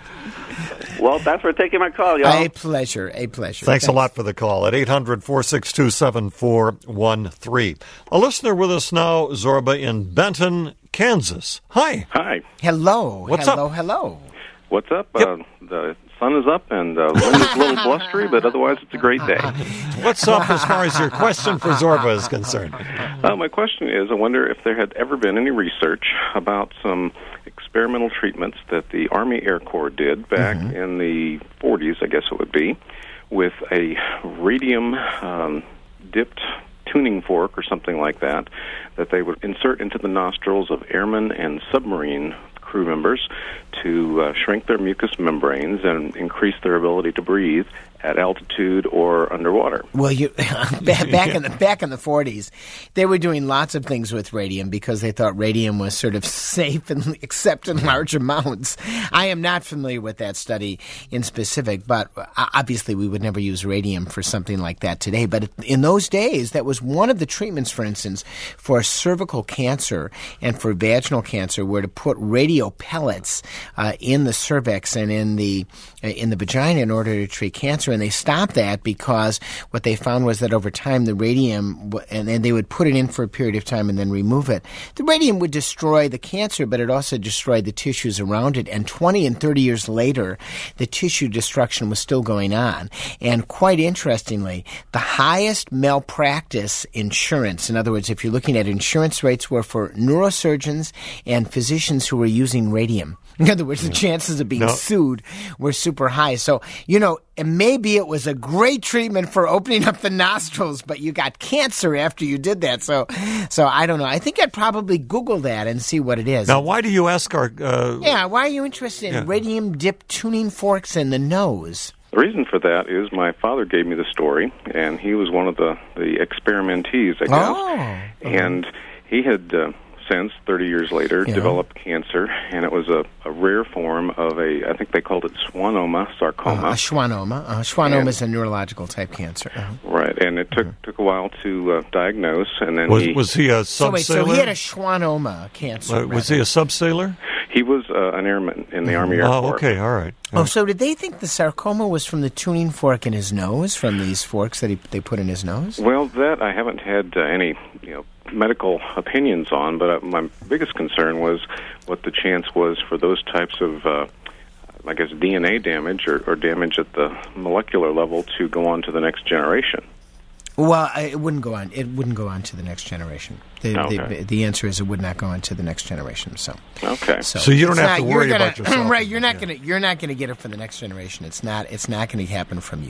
Well, thanks for taking my call, y'all. A pleasure. A pleasure. Thanks a lot for the call at eight hundred, four six two, seven four one three. A listener with us now, Zorba, in Benton, Kansas. Hi. Hi. Hello. What's hello, up? Hello. What's up? Yep. Uh, the sun is up and uh, wind is a little blustery, but otherwise it's a great day. What's up as far as your question for Zorba is concerned? Uh, my question is, I wonder if there had ever been any research about some experimental treatments that the Army Air Corps did back Mm-hmm. in the forties, I guess it would be, with a radium um, dipped tuning fork or something like that, that they would insert into the nostrils of airmen and submarine crew members to uh, shrink their mucous membranes and increase their ability to breathe at altitude or underwater. Well, you back, back in the back in the forties, they were doing lots of things with radium because they thought radium was sort of safe and except in large amounts. I am not familiar with that study in specific, but obviously we would never use radium for something like that today. But in those days, that was one of the treatments, for instance, for cervical cancer and for vaginal cancer, were to put radio pellets uh, in the cervix and in the uh, in the vagina in order to treat cancer. And they stopped that because what they found was that over time the radium, and then they would put it in for a period of time and then remove it. The radium would destroy the cancer, but it also destroyed the tissues around it. And twenty and thirty years later, the tissue destruction was still going on. And quite interestingly, the highest malpractice insurance, in other words, if you're looking at insurance rates, were for neurosurgeons and physicians who were using radium. In other words, the chances of being No. sued were super high. So, you know, and maybe it was a great treatment for opening up the nostrils, but you got cancer after you did that. So, so I don't know. I think I'd probably Google that and see what it is. Now, why do you ask our... Uh, Yeah, why are you interested in Yeah. radium dip tuning forks in the nose? The reason for that is my father gave me the story, and he was one of the, the experimentees, I guess. Oh. And he had, uh, since, thirty years later, Yeah. developed cancer, and it was a, a rare form of a, I think they called it schwannoma sarcoma. Uh, a schwannoma. Uh, schwannoma And- is a neurological type cancer. Uh-huh. Right, and it took took a while to uh, diagnose, and then was, he was he a So wait, so subsailor? he had a schwannoma cancer. Uh, was he a subsailor? he was uh, an airman in the Army Air Oh, Corps. okay, all right. Oh, so did they think the sarcoma was from the tuning fork in his nose, from these forks that he, they put in his nose? Well, that I haven't had uh, any, you know, medical opinions on, but uh, my biggest concern was what the chance was for those types of, uh, I guess, D N A damage or, or damage at the molecular level to go on to the next generation. Well, I- it wouldn't go on. It wouldn't go on to the next generation. The, Okay. the, the answer is it would not go on to the next generation. So, Okay. So you don't it's have not- to you're worry gonna- about yourself. right? You're not Yeah. going to. You're not going to get it for the next generation. It's not. It's not going to happen from you.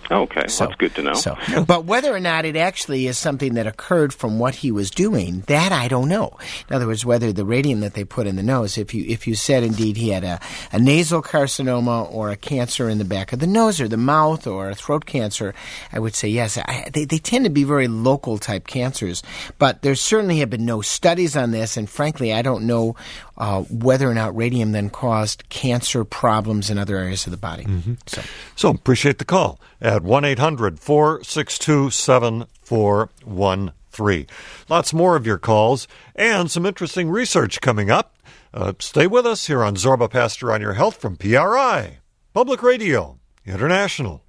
Okay, So- that's good to know. So, but whether or not it actually is something that occurred from what he was doing, that I don't know. In other words, whether the radium that they put in the nose, if you if you said indeed he had a, a nasal carcinoma or a cancer in the back of the nose or the mouth or a throat cancer, I would say yes. I, they, they tend to be very local type cancers, but there certainly have been no studies on this, and frankly, I don't know uh, whether or not radium then caused cancer problems in other areas of the body. So. So appreciate the call at one eight hundred four six two seven four one three. Lots more of your calls and some interesting research coming up. Uh, stay with us here on Zorba Pastor on Your Health from P R I, Public Radio International.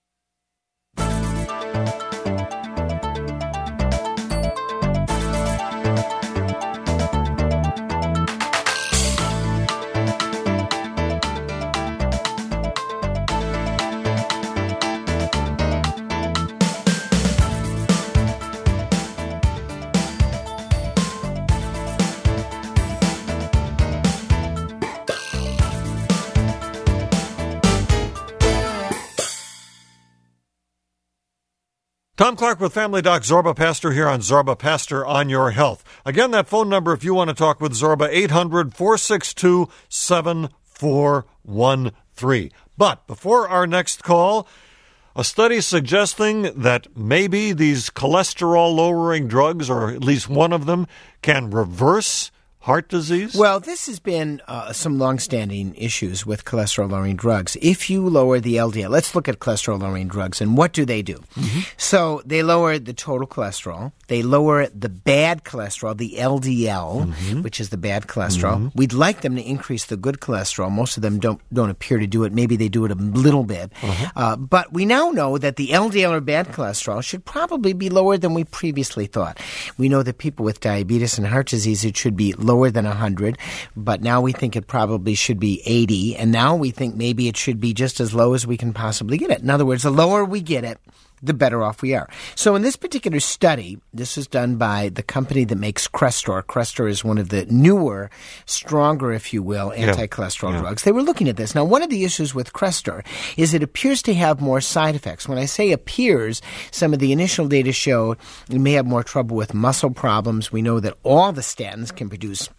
Tom Clark with Family Doc Zorba Pastor here on Zorba Pastor on Your Health. Again, that phone number if you want to talk with Zorba, eight hundred four six two seven four one three. But before our next call, a study suggesting that maybe these cholesterol-lowering drugs, or at least one of them, can reverse heart disease? Well, this has been uh, some longstanding issues with cholesterol-lowering drugs. If you lower the L D L, let's look at cholesterol-lowering drugs, and what do they do? Mm-hmm. So they lower the total cholesterol. They lower the bad cholesterol, the L D L, mm-hmm. which is the bad cholesterol. Mm-hmm. We'd like them to increase the good cholesterol. Most of them don't don't appear to do it. Maybe they do it a little bit. Uh-huh. Uh, but we now know that the L D L or bad cholesterol should probably be lower than we previously thought. We know that people with diabetes and heart disease, it should be lower than one hundred, but now we think it probably should be eighty, and now we think maybe it should be just as low as we can possibly get it. In other words, the lower we get it, the better off we are. So in this particular study, this is done by the company that makes Crestor. Crestor is one of the newer, stronger, if you will, anti-cholesterol yeah. drugs. They were looking at this. Now, one of the issues with Crestor is it appears to have more side effects. When I say appears, some of the initial data showed it may have more trouble with muscle problems. We know that all the statins can produce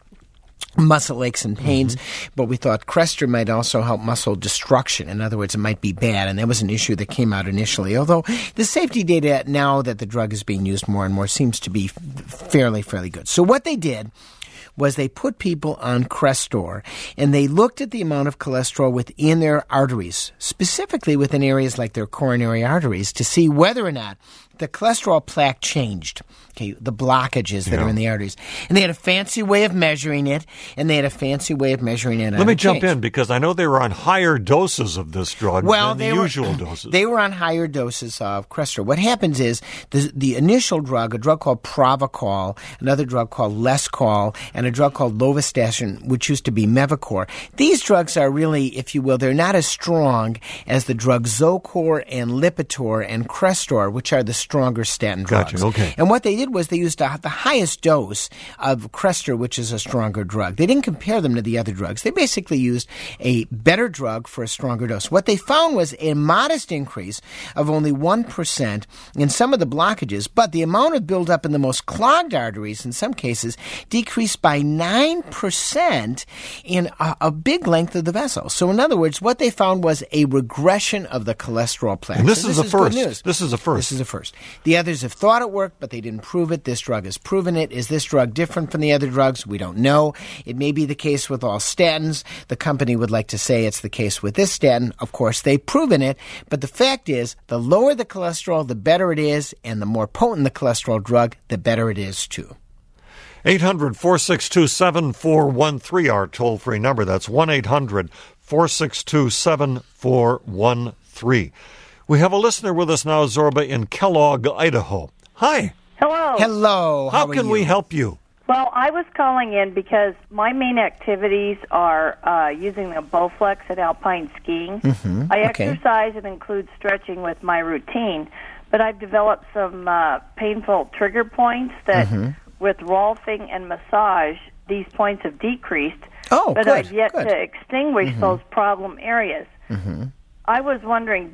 muscle aches and pains, mm-hmm. but we thought Crestor might also help muscle destruction. In other words, it might be bad, and that was an issue that came out initially. Although the safety data now that the drug is being used more and more seems to be fairly, fairly good. So what they did was they put people on Crestor, and they looked at the amount of cholesterol within their arteries, specifically within areas like their coronary arteries, to see whether or not the cholesterol plaque changed, okay, the blockages that yeah. are in the arteries. And they had a fancy way of measuring it, and they had a fancy way of measuring it. Let me jump in, because I know they were on higher doses of this drug well, than the they were, usual doses. They were on higher doses of Crestor. What happens is the, the initial drug, a drug called Pravachol, another drug called Lescol, and a drug called Lovastatin, which used to be Mevacor. These drugs are really, if you will, they're not as strong as the drugs Zocor and Lipitor and Crestor, which are the stronger statin drugs. Gotcha, okay. And what they did was they used a, the highest dose of Crestor, which is a stronger drug. They didn't compare them to the other drugs. They basically used a better drug for a stronger dose. What they found was a modest increase of only one percent in some of the blockages, but the amount of buildup in the most clogged arteries, in some cases, decreased by nine percent in a, a big length of the vessel. So in other words, what they found was a regression of the cholesterol plaque. And this, so is, this a is first. Good news. This is a first. This is a first. The others have thought it worked, but they didn't prove it. This drug has proven it. Is this drug different from the other drugs? We don't know. It may be the case with all statins. The company would like to say it's the case with this statin. Of course, they've proven it. But the fact is, the lower the cholesterol, the better it is, and the more potent the cholesterol drug, the better it is, too. eight hundred four six two seven four one three, our toll-free number. That's one eight hundred four six two seven four one three. We have a listener with us now, Zorba, in Kellogg, Idaho. Hi. Hello. Hello. How, How can you? we help you? Well, I was calling in because my main activities are uh, using the Bowflex at alpine skiing. Mm-hmm. I okay. exercise and include stretching with my routine, but I've developed some uh, painful trigger points that, mm-hmm. with rolfing and massage, these points have decreased. Oh, but good, I've yet good. to extinguish mm-hmm. those problem areas. Mm-hmm. I was wondering that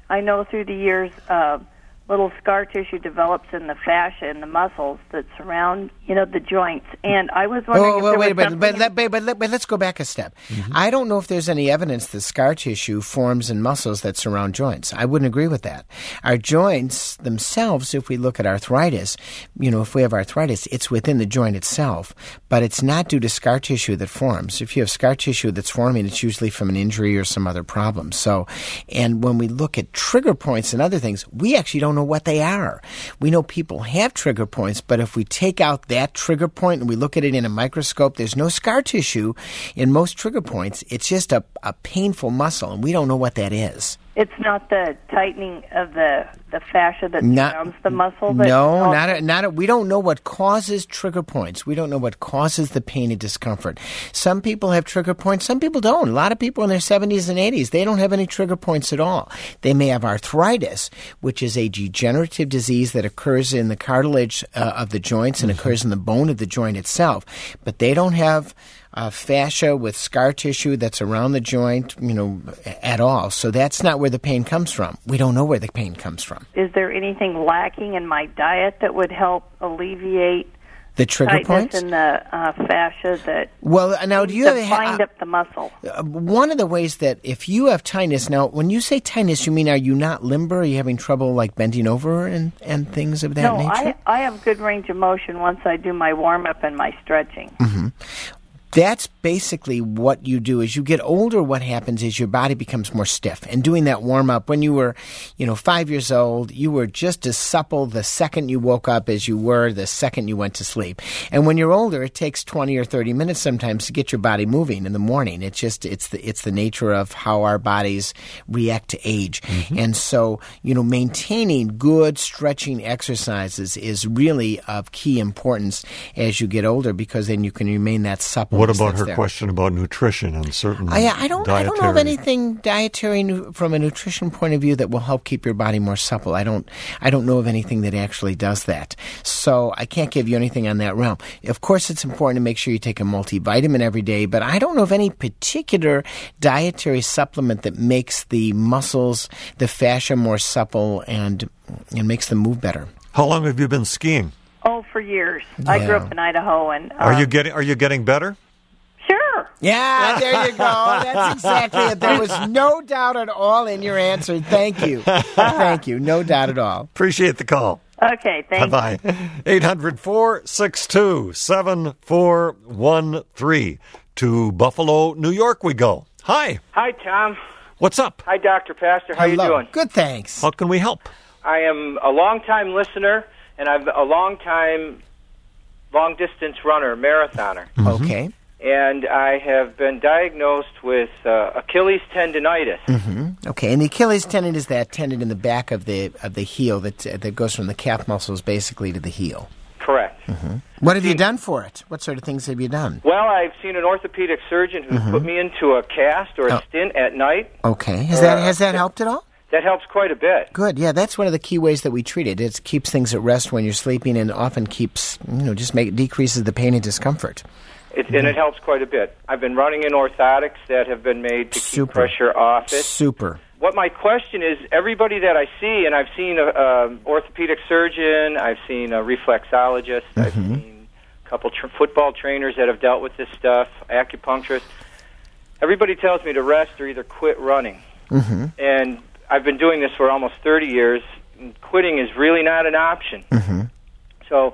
I know through the years, uh, little scar tissue develops in the fascia and the muscles that surround, you know, the joints. And I was wondering oh, if well, there wait, was but, something... but, but, but, but, but let's go back a step. Mm-hmm. I don't know if there's any evidence that scar tissue forms in muscles that surround joints. I wouldn't agree with that. Our joints themselves, if we look at arthritis, you know, if we have arthritis, it's within the joint itself, but it's not due to scar tissue that forms. If you have scar tissue that's forming, it's usually from an injury or some other problem. So, and when we look at trigger points and other things, we actually don't know what they are. We know people have trigger points, but if we take out that trigger point and we look at it in a microscope, there's no scar tissue in most trigger points. It's just a, a painful muscle, and we don't know what that is. It's not the tightening of the, the fascia that not, surrounds the muscle? That no, also- not a, not a, we don't know what causes trigger points. We don't know what causes the pain and discomfort. Some people have trigger points, some people don't. A lot of people in their seventies and eighties, they don't have any trigger points at all. They may have arthritis, which is a degenerative disease that occurs in the cartilage uh, of the joints and mm-hmm. occurs in the bone of the joint itself, but they don't have Uh, fascia with scar tissue that's around the joint, you know, at all. So that's not where the pain comes from. We don't know where the pain comes from. Is there anything lacking in my diet that would help alleviate the trigger tightness points in the uh, fascia that well now do you to have bind uh, up the muscle? Uh, one of the ways that if you have tightness, now when you say tightness, you mean are you not limber? Are you having trouble like bending over and, and things of that no, nature? No, I, I have good range of motion once I do my warm-up and my stretching. Mm-hmm. That's basically what you do. As you get older, what happens is your body becomes more stiff. And doing that warm-up, when you were, you know, five years old, you were just as supple the second you woke up as you were the second you went to sleep. And when you're older, it takes twenty or thirty minutes sometimes to get your body moving in the morning. It's just, it's the, it's the nature of how our bodies react to age. Mm-hmm. And so, you know, maintaining good stretching exercises is really of key importance as you get older, because then you can remain that supple. What about her there. question about nutrition and certain I, I don't. dietary... I don't know of anything dietary nu- from a nutrition point of view that will help keep your body more supple. I don't. I don't know of anything that actually does that. So I can't give you anything on that realm. Of course, it's important to make sure you take a multivitamin every day, but I don't know of any particular dietary supplement that makes the muscles, the fascia, more supple and and makes them move better. How long have you been skiing? Oh, for years. Yeah. I grew up in Idaho, and um, are you getting Are you getting better? Sure. Yeah, there you go. That's exactly it. There was no doubt at all in your answer. Thank you. Thank you. No doubt at all. Appreciate the call. Okay, thank Bye-bye. you. eight hundred, four six two, seven four one three. To Buffalo, New York we go. Hi. Hi, Tom. What's up? Hi, Doctor Pastor. How Hello. you doing? Good, thanks. How can we help? I am a long-time listener, and I'm a long-time long-distance runner, marathoner. Mm-hmm. Okay. And I have been diagnosed with uh, Achilles tendonitis. Mm-hmm. Okay, and the Achilles tendon is that tendon in the back of the of the heel that uh, that goes from the calf muscles basically to the heel. Correct. Mm-hmm. What have you done for it? What sort of things have you done? Well, I've seen an orthopedic surgeon who mm-hmm. put me into a cast or a oh. stint at night. Okay, has that uh, has that helped at all? That helps quite a bit. Good, yeah. That's one of the key ways that we treat it. It keeps things at rest when you're sleeping, and often keeps you know just make decreases the pain and discomfort. It, mm-hmm. And it helps quite a bit. I've been running in orthotics that have been made to Super. keep pressure off it. Super. What my question is, everybody that I see, and I've seen an orthopedic surgeon, I've seen a reflexologist, mm-hmm. I've seen a couple tr- football trainers that have dealt with this stuff, acupuncturists. Everybody tells me to rest or either quit running. Mm-hmm. And I've been doing this for almost thirty years. And quitting is really not an option. Mm-hmm. So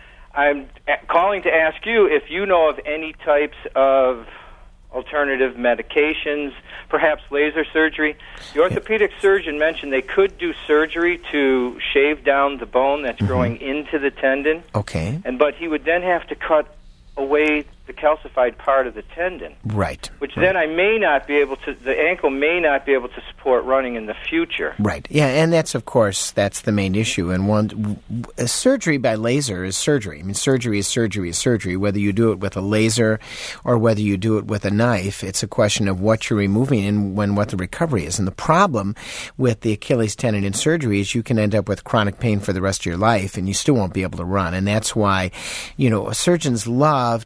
I'm calling to ask you if you know of any types of alternative medications, perhaps laser surgery. The orthopedic yeah. surgeon mentioned they could do surgery to shave down the bone that's mm-hmm. growing into the tendon. Okay. And but he would then have to cut away the calcified part of the tendon. Right. Which right. then I may not be able to, the ankle may not be able to support running in the future. Right. Yeah, and that's, of course, that's the main issue. And one, a surgery by laser is surgery. I mean, surgery is surgery is surgery. Whether you do it with a laser or whether you do it with a knife, it's a question of what you're removing and when what the recovery is. And the problem with the Achilles tendon in surgery is you can end up with chronic pain for the rest of your life and you still won't be able to run. And that's why, you know, surgeons love to do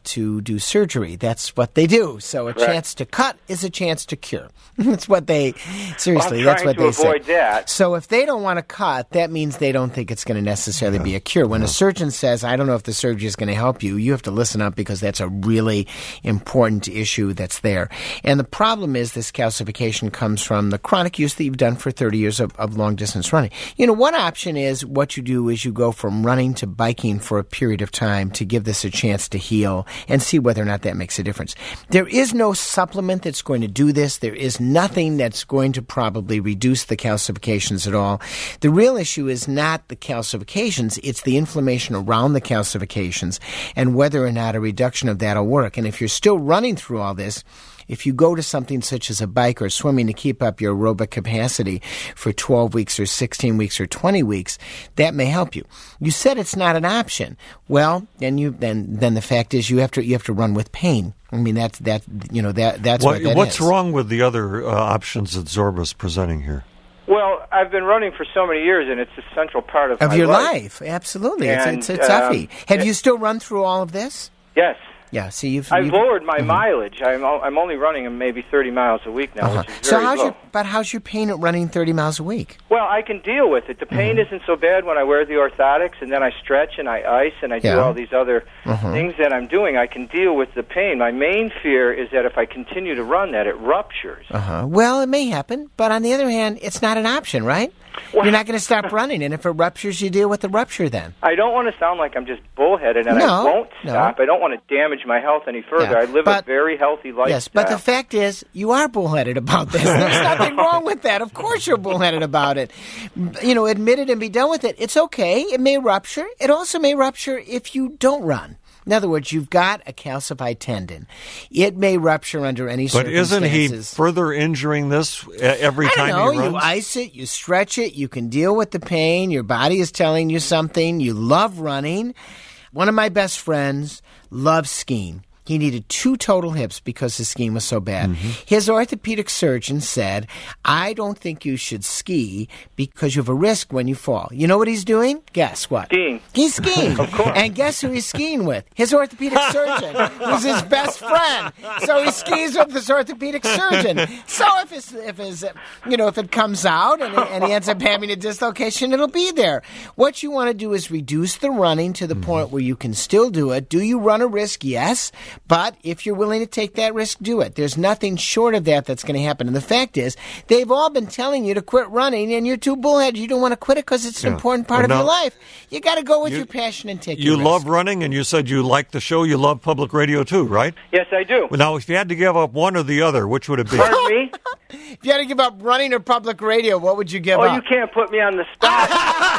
do surgery. That's what they do. So a Correct. chance to cut is a chance to cure. That's what they, seriously, Well, I'm that's what trying they to avoid say. that. So if they don't want to cut, that means they don't think it's going to necessarily be a cure. When a surgeon says, I don't know if the surgery is going to help you, you have to listen up because that's a really important issue that's there. And the problem is this calcification comes from the chronic use that you've done for thirty years of, of long-distance running. You know, one option is what you do is you go from running to biking for a period of time to give this a chance to heal and see whether or not that makes a difference. There is no supplement that's going to do this. There is nothing that's going to probably reduce the calcifications at all. The real issue is not the calcifications, it's the inflammation around the calcifications and whether or not a reduction of that will work. And if you're still running through all this, if you go to something such as a bike or swimming to keep up your aerobic capacity for twelve weeks or sixteen weeks or twenty weeks, that may help you. You said it's not an option. Well, then you then then the fact is you have to you have to run with pain. I mean that's that you know that that's what, what that what's is. wrong with the other uh, options that Zorba's presenting here? Well, I've been running for so many years, and it's a central part of, Of my your life. life, absolutely. And, it's it's, it's um, toughie. Have it- you still run through all of this? Yes. Yeah. See, you've I've you've, lowered my Mhm. mileage. I'm o- I'm only running maybe thirty miles a week now, Uh-huh. which is So very how's low. your but how's your pain at running thirty miles a week? Well, I can deal with it. The pain Mm-hmm. isn't so bad when I wear the orthotics, and then I stretch and I ice and I Yeah. do all these other Mhm. things that I'm doing. I can deal with the pain. My main fear is that if I continue to run, that it ruptures. Uh-huh. Well, it may happen, but on the other hand, it's not an option, right? Well- You're not going to stop running, and if it ruptures, you deal with the rupture then. I don't want to sound like I'm just bullheaded, and No, I won't no. stop. I don't want to damage my health any further. Yeah, I live but- a very healthy lifestyle. Yes, but the fact is, you are bullheaded about this. There's nothing wrong with that. Of course you're bullheaded about it. You know, admit it and be done with it. It's okay. It may rupture. It also may rupture if you don't run. In other words, you've got a calcified tendon. It may rupture under any But isn't circumstances. he further injuring this uh, every I don't time know. he runs? You ice it, you stretch it, you can deal with the pain. Your body is telling you something. You love running. One of my best friends loves skiing. He needed two total hips because his skiing was so bad. Mm-hmm. His orthopedic surgeon said, I don't think you should ski because you have a risk when you fall. You know what he's doing? Guess what? Skiing. He's skiing. Of course. And guess who he's skiing with? His orthopedic surgeon, who's his best friend. So he skis with his orthopedic surgeon. So if his, if his, uh, you know, if it comes out and, and he ends up having a dislocation, it'll be there. What you want to do is reduce the running to the Mm-hmm. point where you can still do it. Do you run a risk? Yes. But if you're willing to take that risk, do it. There's nothing short of that that's going to happen. And the fact is, they've all been telling you to quit running, and you're too bullheaded. You don't want to quit it because it's an Yeah. important part But of now- your life. You got to go with You- your passion and take You your love risk. running, and you said you like the show. You love public radio too, right? Yes, I do. Well, now, if you had to give up one or the other, which would it be? Pardon me? If you had to give up running or public radio, what would you give Oh, up? you can't put me on the spot.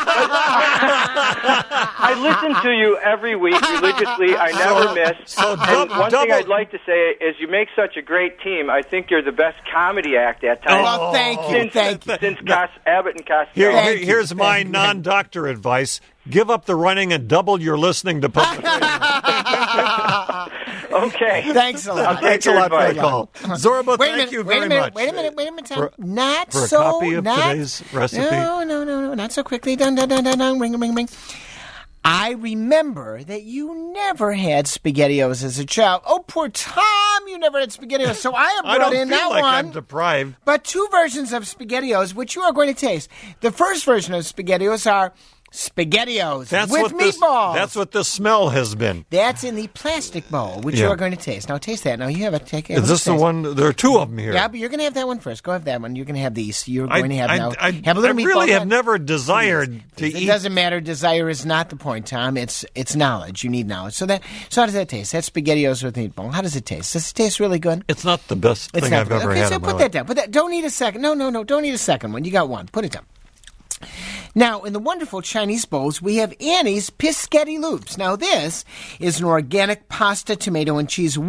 I listen to you every week religiously. I never So- miss. so and dou- one thing double- I'd like to say is you make such a great team. I think you're the best comedy act at times. Oh, thank you, Since, thank you. since Cos- Abbott and Costello. Here, Thank here- you, here's my thank you. non-doctor advice: give up the running and double your listening to public radio. Okay. Thanks a lot. I'll take Thanks a your lot for the advice. call, Zorba. Wait a Thank minute, you wait very a minute, much. wait a minute, wait a minute, Tom. For- not for a so, copy of not, today's recipe. No, no, no, no, not so quickly. Dun, dun, dun, dun, dun, ring, ring, ring. I remember that you never had SpaghettiOs as a child. Oh, poor Tom, you never had SpaghettiOs. So I have I brought don't in feel that like one. I'm deprived. But two versions of SpaghettiOs, which you are going to taste. The first version of SpaghettiOs are SpaghettiOs That's with what this, meatballs. That's what the smell has been. That's in the plastic bowl, which Yeah. you are going to taste. Now taste that. Now you have a take. Is this the taste. one? There are two of them here. Yeah, but you're going to have that one first. Go have that one. You're going to have these. You're I, going to have I, now. I, have a little I meatball. really have on. never desired to It eat. doesn't matter. Desire is not the point, Tom. It's it's knowledge. You need knowledge. So that so how does that taste? That's SpaghettiOs with meatball. How does it taste? Does it taste really good? It's not the best It's thing not I've good. ever okay, had so in my put life. that down. Put that. Don't need a second. No, no, no. Don't need a second one. You got one. Put it down. Now, in the wonderful Chinese bowls, we have Annie's Piscetti Loops. Now, this is an organic pasta, tomato, and cheese with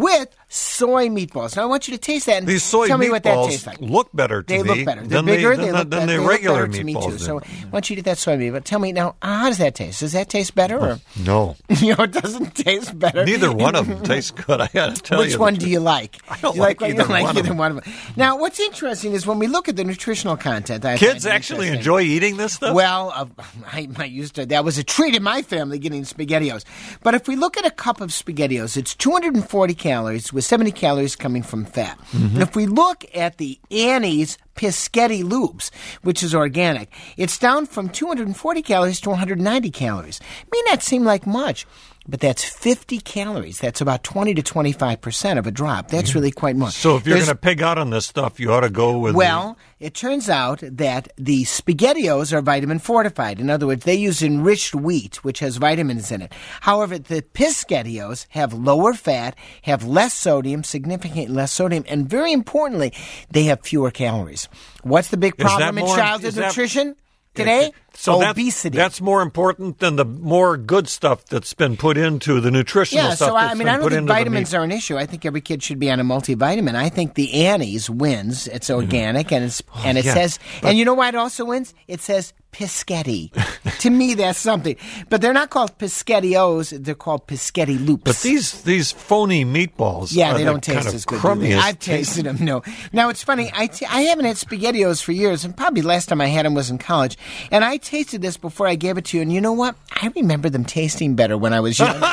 soy meatballs. Now I want you to taste that and These soy tell me what that meatballs tastes like. look better to they me look better. They're than bigger. the, they than look the, than better. the they regular look better to me meatballs too. do. So I want you to eat that soy meat. But tell me now, how does that taste? Does that taste better? Or No. you know, it doesn't taste better. Neither one of them tastes good. I got to tell Which you. one do you like? I don't you like, like, either, you don't like one, either of one of them. Now, what's interesting is when we look at the nutritional content. I Kids find it actually interesting. enjoy eating this stuff? Well, uh, I, I used to. That was a treat in my family getting SpaghettiOs. But if we look at a cup of SpaghettiOs, it's two hundred forty calories with seventy calories coming from fat. Mm-hmm. And if we look at the Annie's Pischetti Loops, which is organic, it's down from two hundred forty calories to one hundred ninety calories. May not seem like much, but that's fifty calories. That's about twenty to twenty-five percent of a drop. That's really quite much. So if you're There's- going to pig out on this stuff, you ought to go with Well, it turns out that the SpaghettiOs are vitamin fortified. In other words, they use enriched wheat, which has vitamins in it. However, the Pischetti have lower fat, have less sodium, significantly less sodium, and very importantly, they have fewer calories. What's the big Is that problem in more- childhood is that- nutrition today? So that's- Obesity. That's more important than the more good stuff that's been put into the nutritional Yeah, stuff so I, that's I mean, been I don't put think into vitamins the meat. are an issue. I think every kid should be on a multivitamin. I think the Annie's wins. It's organic and it's and it yeah, says but- and you know why it also wins? It says Pischetti. To me, that's something. But they're not called Pischettios. They're called Pischetti Loops. But these these phony meatballs, yeah, are they the don't taste kind of as good. do they? crummiest I've tasted them. No. Now it's funny. I, t- I haven't had SpaghettiOs for years, and probably last time I had them was in college. And I tasted this before I gave it to you. And you know what? I remember them tasting better when I was young.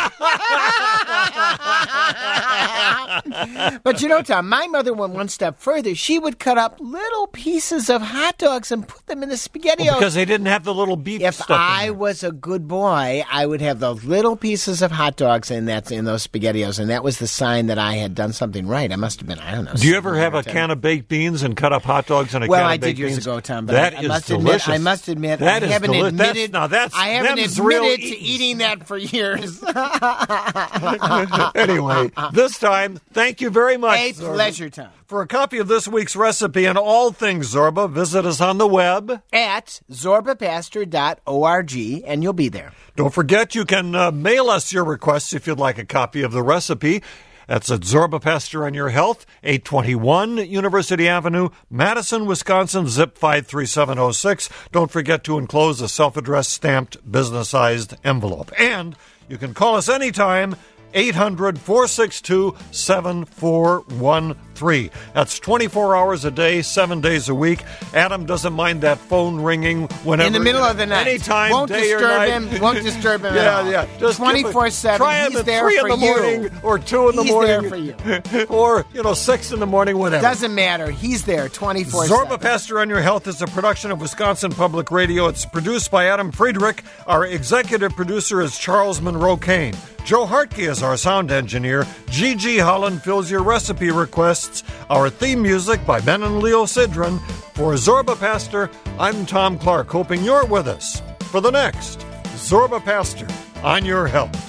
But you know, Tom, my mother went one step further. She would cut up little pieces of hot dogs and put them in the SpaghettiOs. Well, because they didn't have the little beef If stuff in I there. was a good boy, I would have those little pieces of hot dogs in that in those SpaghettiOs, and that was the sign that I had done something right. I must have been, I don't know. Do you ever seven have or a ten. can of baked beans and cut up hot dogs in a Well, can of I baked did years beans? ago, Tom. But that I, I is must delicious. admit, I must admit, That I is haven't deli- that's- admitted. now that's- I haven't them's real admitted to eating. eating that for years. Anyway, this time, thank you very much. A Zorba. pleasure, Tom. For a copy of this week's recipe and all things Zorba, visit us on the web At zorba pastor dot org, and you'll be there. Don't forget, you can uh, mail us your requests if you'd like a copy of the recipe. That's at Zorba Pastor on Your Health, eight twenty-one University Avenue, Madison, Wisconsin, zip five three seven oh six. Don't forget to enclose a self-addressed stamped business-sized envelope. And you can call us anytime, eight hundred, four six two, seven four one three. That's twenty-four hours a day, seven days a week. Adam doesn't mind that phone ringing whenever. In the middle of the night. Anytime, Won't day or disturb night. him. Won't disturb him at yeah, all. Yeah, Just twenty-four seven. Try him He's at there three for in the you. morning or two in the He's morning. there for you. Or, you know, six in the morning, whatever. Doesn't matter. He's there twenty-four seven. Zorba Pastor on Your Health is a production of Wisconsin Public Radio. It's produced by Adam Friedrich. Our executive producer is Charles Monroe Kane. Joe Hartke is our sound engineer. Gigi Holland fills your recipe requests. Our theme music by Ben and Leo Sidran. For Zorba Pastor, I'm Tom Clark, hoping you're with us for the next Zorba Pastor on Your Health.